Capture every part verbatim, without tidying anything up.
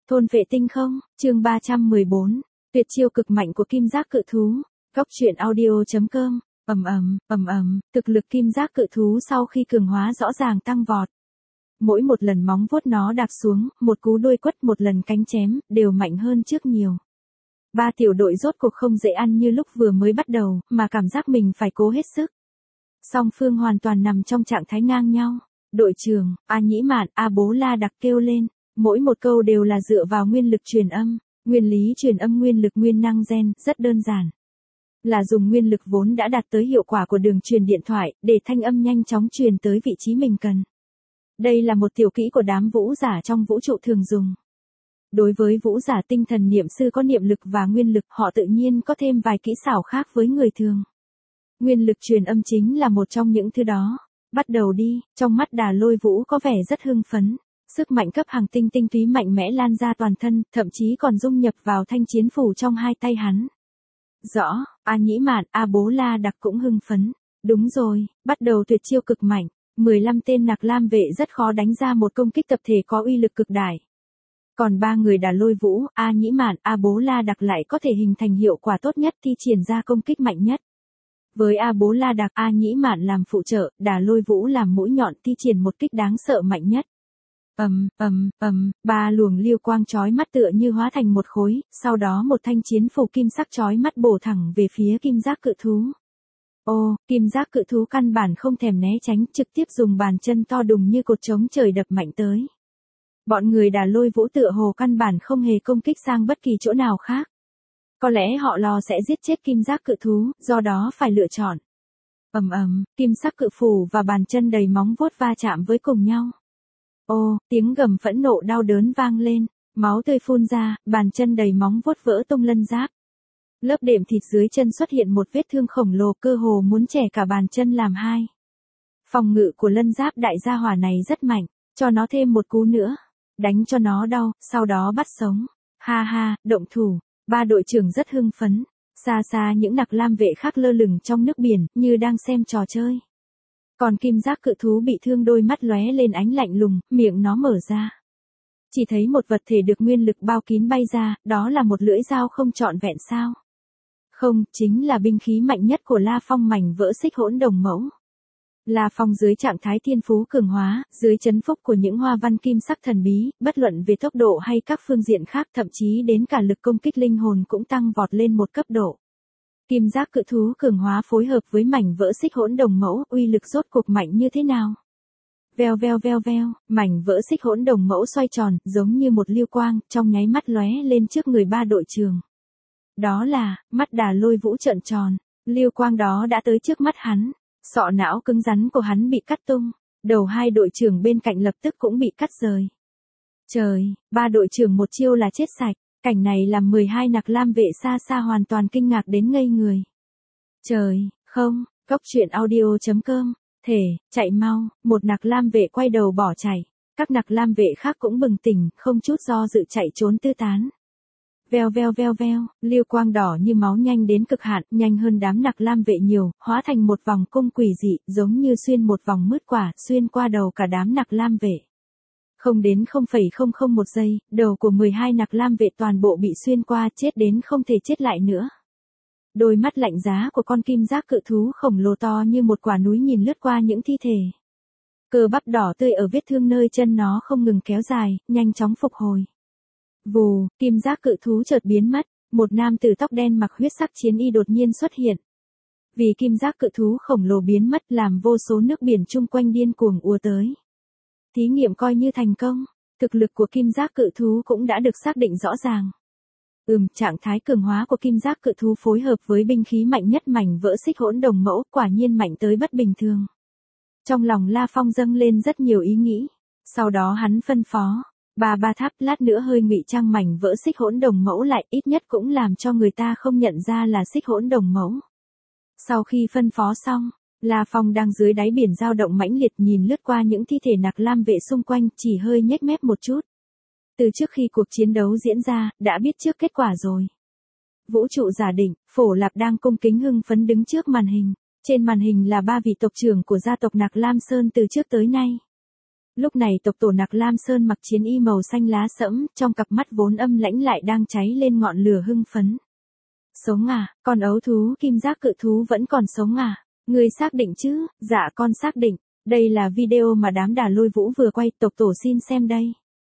Thôn vệ tinh không, chương ba trăm mười bốn, tuyệt chiêu cực mạnh của kim giác cự thú. Góc truyện audio.com, ầm ầm, ầm ầm, thực lực kim giác cự thú sau khi cường hóa rõ ràng tăng vọt. Mỗi một lần móng vuốt nó đạp xuống, một cú đuôi quất, một lần cánh chém, đều mạnh hơn trước nhiều. Ba tiểu đội rốt cuộc không dễ ăn như lúc vừa mới bắt đầu, mà cảm giác mình phải cố hết sức. Song phương hoàn toàn nằm trong trạng thái ngang nhau. Đội trưởng, A Nhĩ Mạn, A Bố La Đặc kêu lên. Mỗi một câu đều là dựa vào nguyên lực truyền âm. Nguyên lý truyền âm nguyên lực nguyên năng gen, rất đơn giản. Là dùng nguyên lực vốn đã đạt tới hiệu quả của đường truyền điện thoại, để thanh âm nhanh chóng truyền tới vị trí mình cần. Đây là một tiểu kỹ của đám vũ giả trong vũ trụ thường dùng. Đối với vũ giả tinh thần niệm sư có niệm lực và nguyên lực, họ tự nhiên có thêm vài kỹ xảo khác với người thường. Nguyên lực truyền âm chính là một trong những thứ đó. Bắt đầu đi, trong mắt Đà Lôi Vũ có vẻ rất hưng phấn. Sức mạnh cấp hàng tinh tinh túy mạnh mẽ lan ra toàn thân, thậm chí còn dung nhập vào thanh chiến phủ trong hai tay hắn. Rõ, A Nhĩ Mạn, A Bố La Đặc cũng hưng phấn. Đúng rồi, bắt đầu tuyệt chiêu cực mạnh. mười lăm tên nặc lam vệ rất khó đánh ra một công kích tập thể có uy lực cực đại. Còn ba người Đà Lôi Vũ, A Nhĩ Mạn, A Bố La Đặc lại có thể hình thành hiệu quả tốt nhất thi triển ra công kích mạnh nhất. Với A Bố La Đặc, A Nhĩ Mạn làm phụ trợ, Đà Lôi Vũ làm mũi nhọn thi triển một kích đáng sợ mạnh nhất. Ầm, ầm, ầm, ba luồng liêu quang chói mắt tựa như hóa thành một khối, sau đó một thanh chiến phủ kim sắc chói mắt bổ thẳng về phía kim giác cự thú. Ô, kim giác cự thú căn bản không thèm né tránh, trực tiếp dùng bàn chân to đùng như cột trống trời đập mạnh tới. Bọn người Đà Lôi Vũ tựa hồ căn bản không hề công kích sang bất kỳ chỗ nào khác. Có lẽ họ lo sẽ giết chết kim giác cự thú, do đó phải lựa chọn. Ầm ầm, kim sắc cự phủ và bàn chân đầy móng vuốt va chạm với cùng nhau. Ô, tiếng gầm phẫn nộ đau đớn vang lên, máu tươi phun ra, bàn chân đầy móng vuốt vỡ tung lân giáp. Lớp đệm thịt dưới chân xuất hiện một vết thương khổng lồ, cơ hồ muốn chẻ cả bàn chân làm hai. Phòng ngự của lân giáp đại gia hỏa này rất mạnh, cho nó thêm một cú nữa, đánh cho nó đau, sau đó bắt sống. Ha ha, động thủ. Ba đội trưởng rất hưng phấn, xa xa những nặc lam vệ khác lơ lửng trong nước biển, như đang xem trò chơi. Còn kim giác cự thú bị thương, đôi mắt lóe lên ánh lạnh lùng, miệng nó mở ra. Chỉ thấy một vật thể được nguyên lực bao kín bay ra, đó là một lưỡi dao không trọn vẹn sao? Không, chính là binh khí mạnh nhất của La Phong, mảnh vỡ xích hỗn đồng mẫu. La Phong dưới trạng thái thiên phú cường hóa, dưới chấn phúc của những hoa văn kim sắc thần bí, bất luận về tốc độ hay các phương diện khác, thậm chí đến cả lực công kích linh hồn cũng tăng vọt lên một cấp độ. Kim giác cự thú cường hóa phối hợp với mảnh vỡ xích hỗn đồng mẫu, uy lực rốt cuộc mạnh như thế nào? Veo veo veo veo, mảnh vỡ xích hỗn đồng mẫu xoay tròn, giống như một liêu quang, trong nháy mắt lóe lên trước người ba đội trưởng. Đó là, mắt Đà Lôi Vũ trợn tròn, liêu quang đó đã tới trước mắt hắn. Sọ não cứng rắn của hắn bị cắt tung, đầu hai đội trưởng bên cạnh lập tức cũng bị cắt rời. Trời, ba đội trưởng một chiêu là chết sạch, cảnh này làm mười hai nặc lam vệ xa xa hoàn toàn kinh ngạc đến ngây người. Trời, không, góc truyện audio.com, thể, chạy mau, một nặc lam vệ quay đầu bỏ chạy, các nặc lam vệ khác cũng bừng tỉnh, không chút do dự chạy trốn tứ tán. Veo veo veo veo, liêu quang đỏ như máu nhanh đến cực hạn, nhanh hơn đám nặc lam vệ nhiều, hóa thành một vòng cung quỷ dị, giống như xuyên một vòng mứt quả, xuyên qua đầu cả đám nặc lam vệ. Không đến không phẩy không không một giây, đầu của mười hai nặc lam vệ toàn bộ bị xuyên qua, chết đến không thể chết lại nữa. Đôi mắt lạnh giá của con kim giác cự thú khổng lồ to như một quả núi nhìn lướt qua những thi thể. Cơ bắp đỏ tươi ở vết thương nơi chân nó không ngừng kéo dài, nhanh chóng phục hồi. Vù, kim giác cự thú chợt biến mất, một nam tử tóc đen mặc huyết sắc chiến y đột nhiên xuất hiện. Vì kim giác cự thú khổng lồ biến mất làm vô số nước biển chung quanh điên cuồng ùa tới. Thí nghiệm coi như thành công, thực lực của kim giác cự thú cũng đã được xác định rõ ràng. Ừm, trạng thái cường hóa của kim giác cự thú phối hợp với binh khí mạnh nhất mảnh vỡ xích hỗn đồng mẫu, quả nhiên mạnh tới bất bình thường. Trong lòng La Phong dâng lên rất nhiều ý nghĩ, sau đó hắn phân phó. Ba ba tháp, lát nữa hơi ngụy trang mảnh vỡ xích hỗn đồng mẫu lại, ít nhất cũng làm cho người ta không nhận ra là xích hỗn đồng mẫu. Sau khi phân phó xong, La Phong đang dưới đáy biển dao động mãnh liệt nhìn lướt qua những thi thể nặc lam vệ xung quanh, chỉ hơi nhếch mép một chút. Từ trước khi cuộc chiến đấu diễn ra, đã biết trước kết quả rồi. Vũ trụ giả định, Phổ Lạp đang cung kính hưng phấn đứng trước màn hình. Trên màn hình là ba vị tộc trưởng của gia tộc Nặc Lam Sơn từ trước tới nay. Lúc này tộc tổ Nặc Lam Sơn mặc chiến y màu xanh lá sẫm, trong cặp mắt vốn âm lãnh lại đang cháy lên ngọn lửa hưng phấn. Sống à, con ấu thú kim giác cự thú vẫn còn sống à? Ngươi xác định chứ? Dạ con xác định. Đây là video mà đám Đà Lôi Vũ vừa quay, tộc tổ xin xem đây.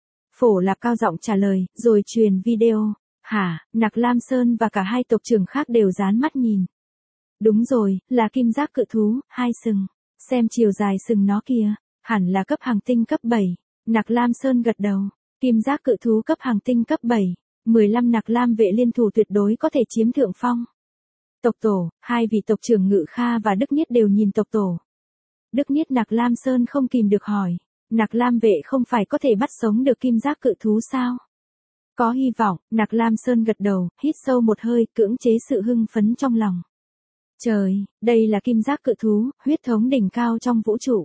Phổ Lạp cao giọng trả lời, rồi truyền video. Hả? Nặc Lam Sơn và cả hai tộc trưởng khác đều dán mắt nhìn. Đúng rồi, là kim giác cự thú, hai sừng. Xem chiều dài sừng nó kìa, hẳn là cấp hàng tinh cấp bảy. Nặc Lam Sơn gật đầu. Kim giác cự thú cấp hàng tinh cấp bảy. mười lăm Nặc Lam vệ liên thủ tuyệt đối có thể chiếm thượng phong. Tộc tổ, hai vị tộc trưởng Ngự Kha và Đức Niết đều nhìn tộc tổ. Đức Niết Nặc Lam Sơn không kìm được hỏi. Nặc Lam vệ không phải có thể bắt sống được kim giác cự thú sao? Có hy vọng, Nặc Lam Sơn gật đầu, hít sâu một hơi, cưỡng chế sự hưng phấn trong lòng. Trời, đây là kim giác cự thú, huyết thống đỉnh cao trong vũ trụ.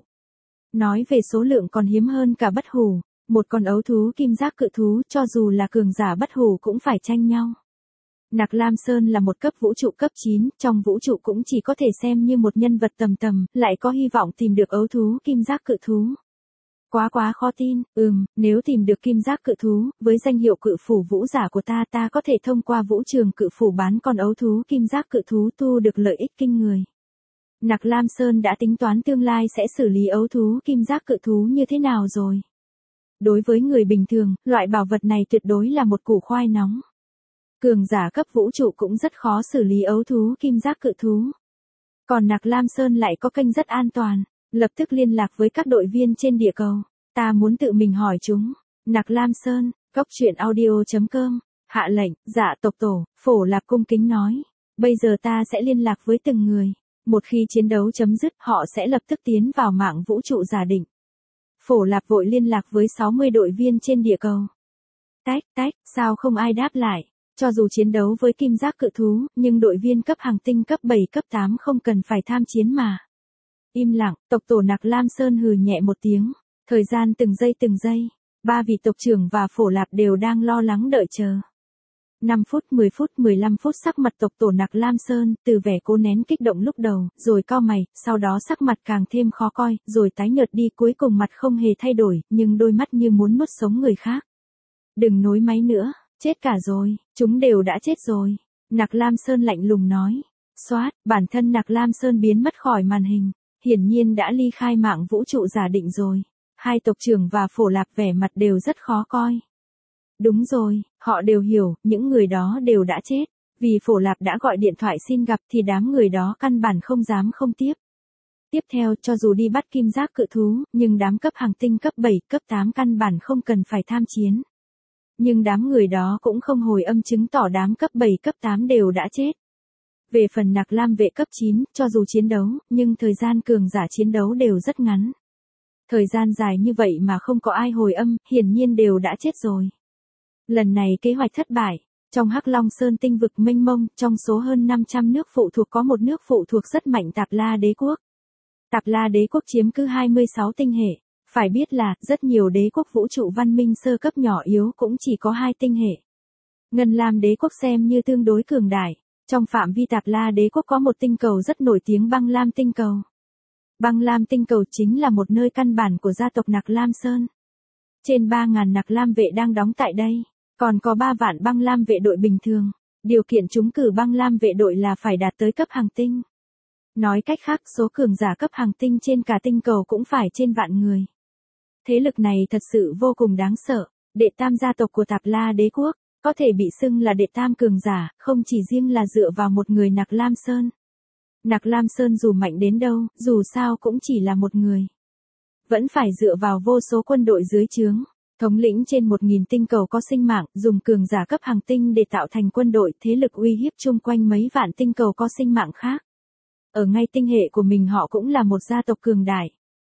Nói về số lượng còn hiếm hơn cả bất hủ, một con ấu thú kim giác cự thú cho dù là cường giả bất hủ cũng phải tranh nhau. Nặc Lam Sơn là một cấp vũ trụ cấp chín, trong vũ trụ cũng chỉ có thể xem như một nhân vật tầm tầm, lại có hy vọng tìm được ấu thú kim giác cự thú. Quá quá khó tin, ừm, nếu tìm được kim giác cự thú, với danh hiệu cự phủ vũ giả của ta ta có thể thông qua vũ trường cự phủ bán con ấu thú kim giác cự thú tu được lợi ích kinh người. Nặc Lam Sơn đã tính toán tương lai sẽ xử lý ấu thú kim giác cự thú như thế nào rồi. Đối với người bình thường, loại bảo vật này tuyệt đối là một củ khoai nóng. Cường giả cấp vũ trụ cũng rất khó xử lý ấu thú kim giác cự thú. Còn Nặc Lam Sơn lại có kênh rất an toàn, lập tức liên lạc với các đội viên trên địa cầu. Ta muốn tự mình hỏi chúng. Nặc Lam Sơn, góc truyện audio chấm com, hạ lệnh, dạ tộc tổ, Phổ Lạp cung kính nói. Bây giờ ta sẽ liên lạc với từng người. Một khi chiến đấu chấm dứt họ sẽ lập tức tiến vào mạng vũ trụ giả định. Phổ Lạp vội liên lạc với sáu mươi đội viên trên địa cầu. Tách, tách, sao không ai đáp lại? Cho dù chiến đấu với kim giác cự thú, nhưng đội viên cấp hàng tinh cấp bảy cấp tám không cần phải tham chiến mà. Im lặng, tộc tổ Nặc Lam Sơn hừ nhẹ một tiếng. Thời gian từng giây từng giây, ba vị tộc trưởng và Phổ Lạp đều đang lo lắng đợi chờ. năm phút, mười phút, mười lăm phút sắc mặt tộc tổ Nặc Lam Sơn, từ vẻ cố nén kích động lúc đầu, rồi cau mày, sau đó sắc mặt càng thêm khó coi, rồi tái nhợt đi, cuối cùng mặt không hề thay đổi, nhưng đôi mắt như muốn nuốt sống người khác. Đừng nối máy nữa, chết cả rồi, chúng đều đã chết rồi. Nặc Lam Sơn lạnh lùng nói. Xoát, bản thân Nặc Lam Sơn biến mất khỏi màn hình, hiển nhiên đã ly khai mạng vũ trụ giả định rồi. Hai tộc trưởng và Phổ Lạp vẻ mặt đều rất khó coi. Đúng rồi, họ đều hiểu, những người đó đều đã chết. Vì Phổ Lạp đã gọi điện thoại xin gặp thì đám người đó căn bản không dám không tiếp. Tiếp theo, cho dù đi bắt kim giác cự thú, nhưng đám cấp hàng tinh cấp bảy, cấp tám căn bản không cần phải tham chiến. Nhưng đám người đó cũng không hồi âm chứng tỏ đám cấp bảy, cấp tám đều đã chết. Về phần Nặc Lam vệ cấp chín, cho dù chiến đấu, nhưng thời gian cường giả chiến đấu đều rất ngắn. Thời gian dài như vậy mà không có ai hồi âm, hiển nhiên đều đã chết rồi. Lần này kế hoạch thất bại. Trong Hắc Long Sơn tinh vực mênh mông, trong số hơn năm trăm nước phụ thuộc có một nước phụ thuộc rất mạnh Tạp La Đế quốc. Tạp La Đế quốc chiếm cứ hai mươi sáu tinh hệ. Phải biết là, rất nhiều đế quốc vũ trụ văn minh sơ cấp nhỏ yếu cũng chỉ có hai tinh hệ. Ngân Lam Đế quốc xem như tương đối cường đại. Trong phạm vi Tạp La Đế quốc có một tinh cầu rất nổi tiếng Băng Lam tinh cầu. Băng Lam tinh cầu chính là một nơi căn bản của gia tộc Nặc Lam Sơn. Trên ba nghìn Nặc Lam vệ đang đóng tại đây, còn có ba vạn Băng Lam vệ đội bình thường. Điều kiện trúng cử Băng Lam vệ đội là phải đạt tới cấp hàng tinh. Nói cách khác, số cường giả cấp hàng tinh trên cả tinh cầu cũng phải trên vạn người. Thế lực này thật sự vô cùng đáng sợ. Đệ tam gia tộc của Tạp La Đế quốc, có thể bị xưng là đệ tam cường giả, không chỉ riêng là dựa vào một người Nặc Lam Sơn. Nặc Lam Sơn dù mạnh đến đâu, dù sao cũng chỉ là một người. Vẫn phải dựa vào vô số quân đội dưới trướng. Thống lĩnh trên một nghìn tinh cầu có sinh mạng, dùng cường giả cấp hàng tinh để tạo thành quân đội, thế lực uy hiếp chung quanh mấy vạn tinh cầu có sinh mạng khác. Ở ngay tinh hệ của mình họ cũng là một gia tộc cường đại.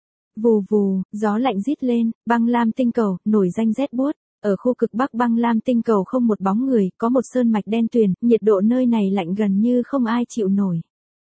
Vù vù, gió lạnh rít lên, Băng Lam tinh cầu, nổi danh rét buốt. Ở khu cực Bắc Băng Lam tinh cầu không một bóng người, có một sơn mạch đen tuyền, nhiệt độ nơi này lạnh gần như không ai chịu nổi.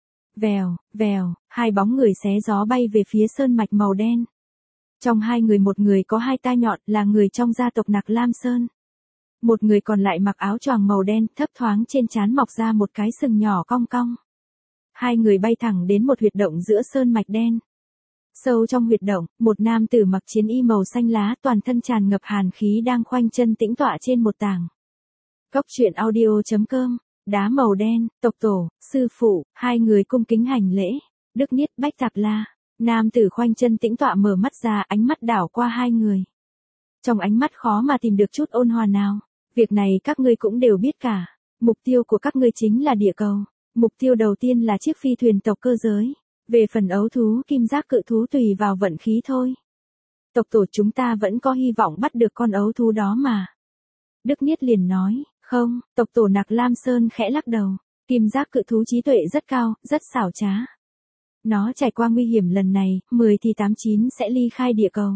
Vèo, vèo, hai bóng người xé gió bay về phía sơn mạch màu đen. Trong hai người một người có hai tai nhọn là người trong gia tộc Nặc Lam Sơn. Một người còn lại mặc áo choàng màu đen, thấp thoáng trên trán mọc ra một cái sừng nhỏ cong cong. Hai người bay thẳng đến một huyệt động giữa sơn mạch đen. Sâu trong huyệt động, một nam tử mặc chiến y màu xanh lá toàn thân tràn ngập hàn khí đang khoanh chân tĩnh tọa trên một tảng. Cốc truyện audio chấm com, đá màu đen, tộc tổ, sư phụ, hai người cung kính hành lễ. Đức Niết Bách Tạp La. Nam tử khoanh chân tĩnh tọa mở mắt ra, ánh mắt đảo qua hai người. Trong ánh mắt khó mà tìm được chút ôn hòa nào. Việc này các ngươi cũng đều biết cả. Mục tiêu của các ngươi chính là địa cầu. Mục tiêu đầu tiên là chiếc phi thuyền tộc cơ giới. Về phần ấu thú kim giác cự thú tùy vào vận khí thôi. Tộc tổ chúng ta vẫn có hy vọng bắt được con ấu thú đó mà. Đức Niết liền nói, không, tộc tổ Nạc Lam Sơn khẽ lắc đầu. Kim giác cự thú trí tuệ rất cao, rất xảo trá. Nó trải qua nguy hiểm lần này, mười thì tám chín sẽ ly khai địa cầu.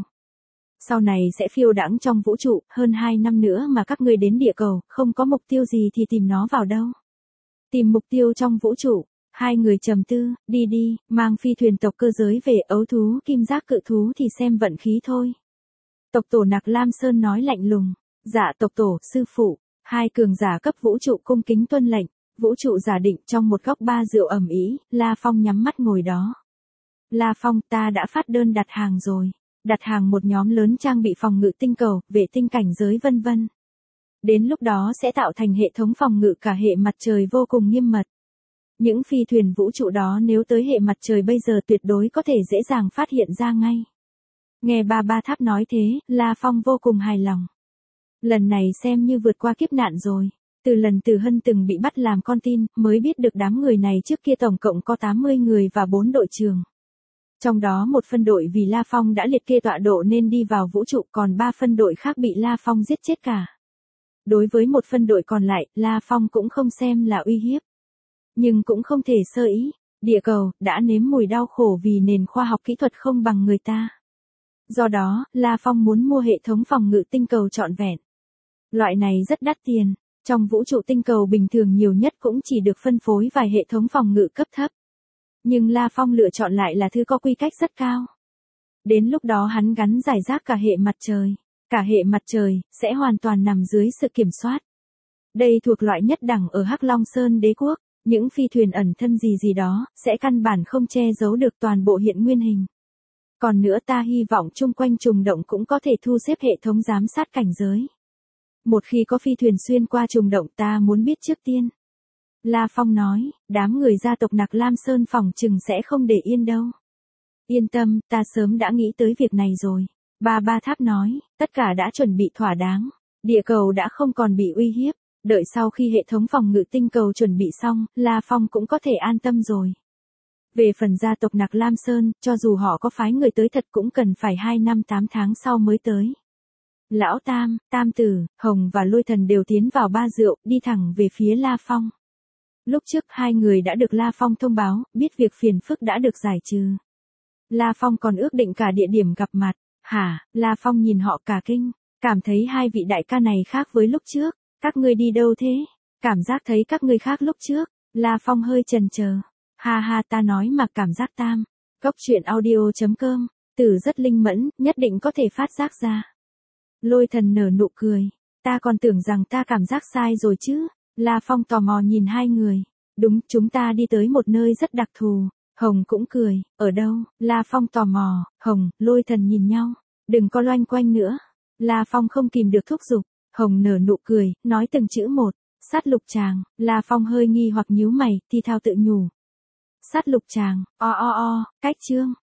Sau này sẽ phiêu đãng trong vũ trụ, hơn hai năm nữa mà các ngươi đến địa cầu, không có mục tiêu gì thì tìm nó vào đâu. Tìm mục tiêu trong vũ trụ. Hai người trầm tư, đi đi, mang phi thuyền tộc cơ giới về, ấu thú kim giác cự thú thì xem vận khí thôi. Tộc tổ Nạc Lam Sơn nói lạnh lùng. Dạ tộc tổ, sư phụ. Hai cường giả cấp vũ trụ cung kính tuân lệnh. Vũ trụ giả định trong một góc ba rượu ẩm ý, La Phong nhắm mắt ngồi đó. La Phong, ta đã phát đơn đặt hàng rồi. Đặt hàng một nhóm lớn trang bị phòng ngự tinh cầu, vệ tinh cảnh giới vân vân. Đến lúc đó sẽ tạo thành hệ thống phòng ngự cả hệ mặt trời vô cùng nghiêm mật. Những phi thuyền vũ trụ đó nếu tới hệ mặt trời bây giờ tuyệt đối có thể dễ dàng phát hiện ra ngay. Nghe ba ba tháp nói thế, La Phong vô cùng hài lòng. Lần này xem như vượt qua kiếp nạn rồi. Từ lần Từ Hân từng bị bắt làm con tin, mới biết được đám người này trước kia tổng cộng có tám mươi người và bốn đội trưởng. Trong đó một phân đội vì La Phong đã liệt kê tọa độ nên đi vào vũ trụ, còn ba phân đội khác bị La Phong giết chết cả. Đối với một phân đội còn lại, La Phong cũng không xem là uy hiếp. Nhưng cũng không thể sơ ý, địa cầu đã nếm mùi đau khổ vì nền khoa học kỹ thuật không bằng người ta. Do đó, La Phong muốn mua hệ thống phòng ngự tinh cầu trọn vẹn. Loại này rất đắt tiền, trong vũ trụ tinh cầu bình thường nhiều nhất cũng chỉ được phân phối vài hệ thống phòng ngự cấp thấp. Nhưng La Phong lựa chọn lại là thứ có quy cách rất cao. Đến lúc đó hắn gắn giải rác cả hệ mặt trời, cả hệ mặt trời sẽ hoàn toàn nằm dưới sự kiểm soát. Đây thuộc loại nhất đẳng ở Hắc Long Sơn Đế quốc. Những phi thuyền ẩn thân gì gì đó, sẽ căn bản không che giấu được toàn bộ hiện nguyên hình. Còn nữa ta hy vọng chung quanh trùng động cũng có thể thu xếp hệ thống giám sát cảnh giới. Một khi có phi thuyền xuyên qua trùng động ta muốn biết trước tiên. La Phong nói, đám người gia tộc Nạc Lam Sơn phòng chừng sẽ không để yên đâu. Yên tâm, ta sớm đã nghĩ tới việc này rồi. Ba ba tháp nói, tất cả đã chuẩn bị thỏa đáng. Địa cầu đã không còn bị uy hiếp. Đợi sau khi hệ thống phòng ngự tinh cầu chuẩn bị xong, La Phong cũng có thể an tâm rồi. Về phần gia tộc Nạc Lam Sơn, cho dù họ có phái người tới thật cũng cần phải hai năm tám tháng sau mới tới. Lão Tam, Tam Tử, Hồng và Lôi Thần đều tiến vào ba rượu, đi thẳng về phía La Phong. Lúc trước hai người đã được La Phong thông báo, biết việc phiền phức đã được giải trừ. La Phong còn ước định cả địa điểm gặp mặt. Hả, La Phong nhìn họ cả kinh, cảm thấy hai vị đại ca này khác với lúc trước. Các ngươi đi đâu thế? Cảm giác thấy các ngươi khác lúc trước. La Phong hơi chần chờ. Ha ha, ta nói mà cảm giác tam. Cốc truyện audio chấm com. Tử rất linh mẫn, nhất định có thể phát giác ra. Lôi Thần nở nụ cười. Ta còn tưởng rằng ta cảm giác sai rồi chứ. La Phong tò mò nhìn hai người. Đúng, chúng ta đi tới một nơi rất đặc thù. Hồng cũng cười. Ở đâu? La Phong tò mò. Hồng, Lôi Thần nhìn nhau. Đừng có loanh quanh nữa. La Phong không kìm được thúc giục. Hồng nở nụ cười, nói từng chữ một. Sát lục tràng. La Phong hơi nghi hoặc nhíu mày, thi thao tự nhủ. Sát lục tràng, o o o, cách chương.